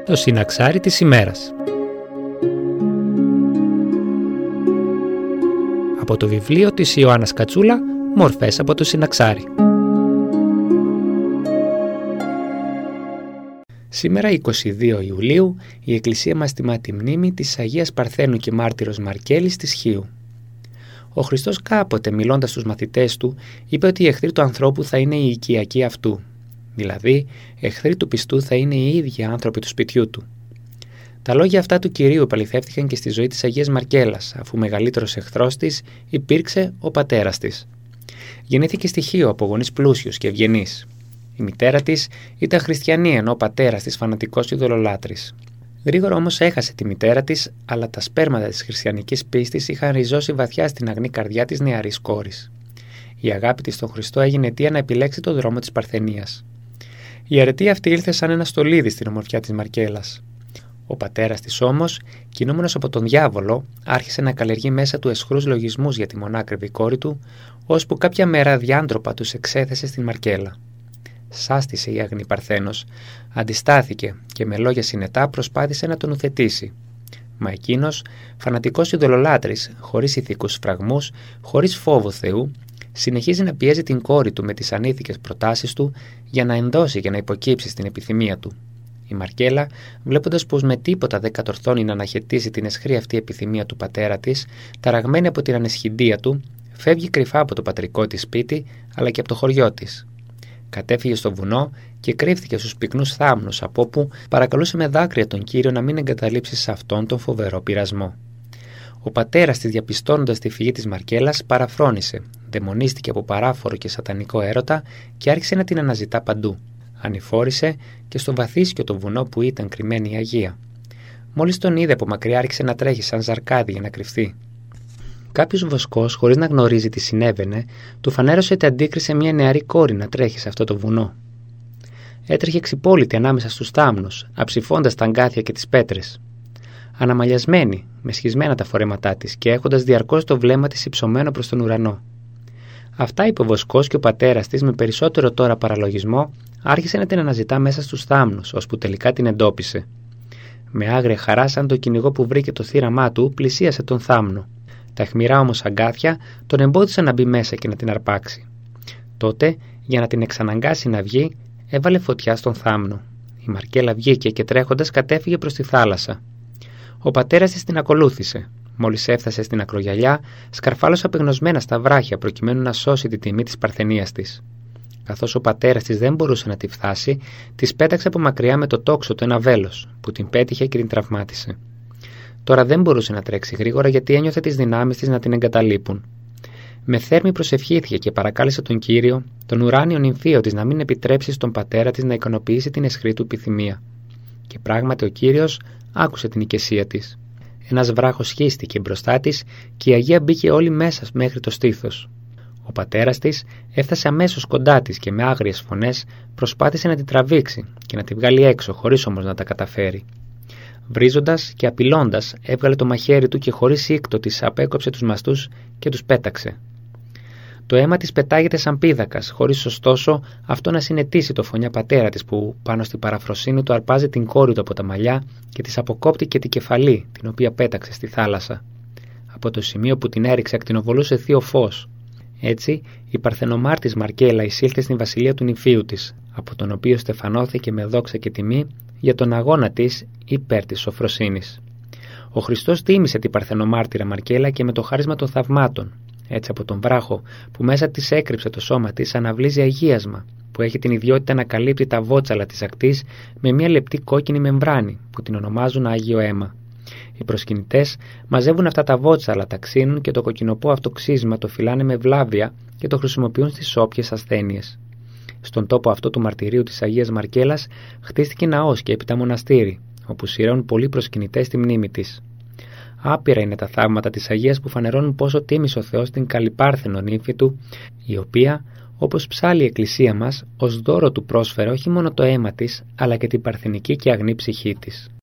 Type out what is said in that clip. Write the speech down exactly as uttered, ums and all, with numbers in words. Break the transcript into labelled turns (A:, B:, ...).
A: Το συναξάρι της ημέρας. Από το βιβλίο της Ιωάννας Κατσούλα, «Μορφές από το συναξάρι». Σήμερα, εικοστή δεύτερη Ιουλίου, η Εκκλησία μας τιμά τη μνήμη της Αγίας Παρθένου και Μάρτυρος Μαρκέλης της Χίου. Ο Χριστός κάποτε, μιλώντας στους μαθητές του, είπε ότι οι εχθροί του ανθρώπου θα είναι οι οικιακοί αυτού. Δηλαδή, εχθροί του πιστού θα είναι οι ίδιοι άνθρωποι του σπιτιού του. Τα λόγια αυτά του Κυρίου επαληθεύτηκαν και στη ζωή της Αγίας Μαρκέλας, αφού μεγαλύτερος εχθρός της υπήρξε ο πατέρας της. Γεννήθηκε στη Χίο από γονείς πλούσιους και ευγενείς. Η μητέρα της ήταν χριστιανή, ενώ ο πατέρας της φανατικός ειδωλολάτρης. Γρήγορα όμως έχασε τη μητέρα της, αλλά τα σπέρματα της χριστιανικής πίστης είχαν ριζώσει βαθιά στην αγνή καρδιά της νεαρής κόρης. Η αγάπη της στον Χριστό έγινε αιτία να επιλέξει τον δρόμο της Παρθενίας. Η αρετή αυτή ήλθε σαν ένα στολίδι στην ομορφιά της Μαρκέλας. Ο πατέρας της όμως, κινούμενος από τον διάβολο, άρχισε να καλλιεργεί μέσα του αισχρούς λογισμούς για τη μονάκριβη κόρη του, ώσπου κάποια μέρα διάντροπα τους εξέθεσε στην Μαρκέλα. Σάστησε η αγνή Παρθένος, αντιστάθηκε και με λόγια συνετά προσπάθησε να τον ουθετήσει. Μα εκείνος, φανατικός ειδωλολάτρης, χωρίς ηθικούς φραγμούς, χωρίς φόβο Θεού, συνεχίζει να πιέζει την κόρη του με τις ανήθικες προτάσεις του για να ενδώσει και να υποκύψει στην επιθυμία του. Η Μαρκέλα, βλέποντας πως με τίποτα δεν κατορθώνει να αναχαιτήσει την αισχρή αυτή επιθυμία του πατέρα της, ταραγμένη από την αναισχυντία του, φεύγει κρυφά από το πατρικό της σπίτι αλλά και από το χωριό της. Κατέφυγε στο βουνό και κρύφθηκε στους πυκνούς θάμνους, από όπου παρακαλούσε με δάκρυα τον Κύριο να μην εγκαταλείψει σε αυτόν τον φοβερό πειρασμό. Ο πατέρας της, διαπιστώνοντας τη φυγή της Μαρκέλας, παραφρόνησε, δαιμονίστηκε από παράφορο και σατανικό έρωτα και άρχισε να την αναζητά παντού. Ανηφόρησε και στο βαθύσκιο το βουνό που ήταν κρυμμένη η Αγία. Μόλις τον είδε από μακριά, άρχισε να τρέχει σαν ζαρκάδι για να κρυφτεί. Κάποιος βοσκός, χωρίς να γνωρίζει τι συνέβαινε, του φανέρωσε ότι αντίκρισε μια νεαρή κόρη να τρέχει σε αυτό το βουνό. Έτρεχε ξυπόλυτη ανάμεσα στους θάμνους, αψηφώντας τα αγκάθια και τις πέτρες. Αναμαλιασμένη, με σχισμένα τα φορέματά της και έχοντας διαρκώς το βλέμμα της υψωμένο προς τον ουρανό. Αυτά είπε ο βοσκός και ο πατέρας της, με περισσότερο τώρα παραλογισμό, άρχισε να την αναζητά μέσα στους θάμνους, ώσπου τελικά την εντόπισε. Με άγρια χαρά, σαν το κυνηγό που βρήκε το θύραμά του, πλησίασε τον θάμνο. Τα αιχμηρά όμως αγκάθια τον εμπόδισαν να μπει μέσα και να την αρπάξει. Τότε, για να την εξαναγκάσει να βγει, έβαλε φωτιά στον θάμνο. Η Μαρκέλα βγήκε και τρέχοντας κατέφυγε προς τη θάλασσα. Ο πατέρας της την ακολούθησε. Μόλις έφτασε στην ακρογιαλιά, σκαρφάλωσε απεγνωσμένα στα βράχια προκειμένου να σώσει τη τιμή της παρθενίας της. Καθώς ο πατέρας της δεν μπορούσε να τη φθάσει, της πέταξε από μακριά με το τόξο του ένα βέλος, που την πέτυχε και την τραυμάτισε. Τώρα δεν μπορούσε να τρέξει γρήγορα, γιατί ένιωθε τις δυνάμεις της να την εγκαταλείπουν. Με θέρμη προσευχήθηκε και παρακάλεσε τον Κύριο, τον ουράνιο νυμφίο της, να μην επιτρέψει στον πατέρα της να ικανοποιήσει την αισχρή του επιθυμία. Και πράγματι ο Κύριος άκουσε την οικεσία της. Ένας βράχος σχίστηκε μπροστά της και η Αγία μπήκε όλη μέσα μέχρι το στήθος. Ο πατέρας της έφτασε αμέσως κοντά της και με άγριες φωνές προσπάθησε να την τραβήξει και να τη βγάλει έξω, χωρίς όμως να τα καταφέρει. Βρίζοντας και απειλώντας, έβγαλε το μαχαίρι του και χωρίς σύκτο της απέκοψε τους μαστούς και τους πέταξε. Το αίμα της πετάγεται σαν πίδακας, χωρίς ωστόσο αυτό να συνετίσει το φωνιά πατέρα της, που πάνω στην παραφροσύνη του αρπάζει την κόρη του από τα μαλλιά και της αποκόπτει και την κεφαλή, την οποία πέταξε στη θάλασσα. Από το σημείο που την έριξε ακτινοβολούσε θείο φως. Έτσι, η παρθενομάρτης Μαρκέλα εισήλθε στην βασιλεία του νυμφίου της, από τον οποίο στεφανώθηκε με δόξα και τιμή για τον αγώνα της υπέρ της σοφροσύνης. Ο Χριστός τίμησε την παρθενομάρτυρα Μαρκέλα και με το χάρισμα των θαυμάτων. Έτσι, από τον βράχο που μέσα της έκρυψε το σώμα της, αναβλύζει αγίασμα, που έχει την ιδιότητα να καλύπτει τα βότσαλα της ακτής με μια λεπτή κόκκινη μεμβράνη, που την ονομάζουν Άγιο Αίμα. Οι προσκυνητές μαζεύουν αυτά τα βότσαλα, τα ξύνουν και το κοκκινοπό αυτό ξύσμα το φυλάνε με βλάβια και το χρησιμοποιούν στις όποιες ασθένειες. Στον τόπο αυτό του μαρτυρίου της Αγίας Μαρκέλας χτίστηκε ναός και έπειτα μοναστήρι, όπου σειραίουν πολλοί προσκυνητές στη μνήμη της. Άπειρα είναι τα θαύματα της Αγίας που φανερώνουν πόσο τίμησε ο Θεός την καλυπάρθενο νύμφη του, η οποία, όπως ψάλλει η Εκκλησία μας, ως δώρο του πρόσφερε όχι μόνο το αίμα της, αλλά και την παρθενική και αγνή ψυχή της.